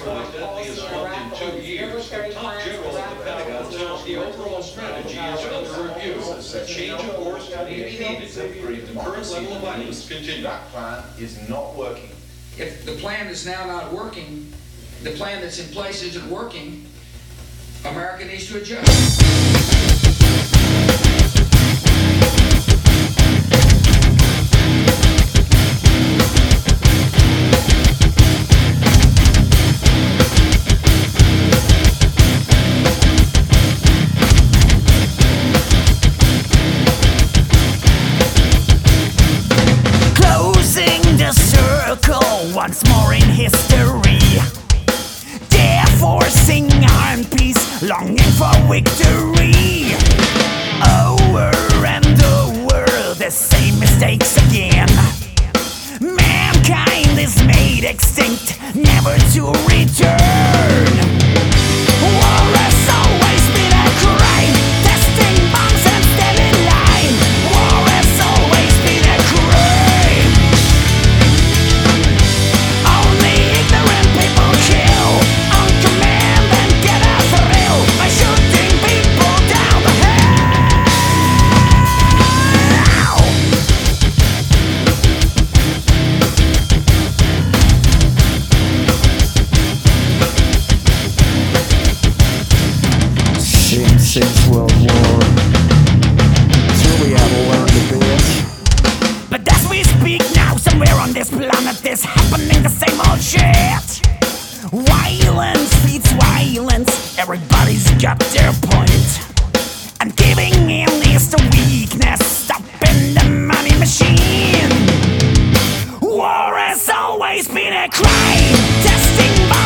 as deadly as one in 2 years. The top general of the Pentagon tells the overall strategy is under review. A change of course may be needed if the current level of violence continues. That plan is not working. If the plan is now not working, the plan that's in place isn't working, America needs to adjust. Once more in history, they're forcing armed peace, longing for victory. Over and over, the same mistakes again. Mankind is made extinct, never to return. War has always been a crime, testing bombs and stealing line. War has always been a crime. Since World War, till we have learned a bit. But as we speak now, somewhere on this planet is happening the same old shit. Violence feeds violence, everybody's got their point. And giving in is the weakness, stopping the money machine. War has always been a crime, testing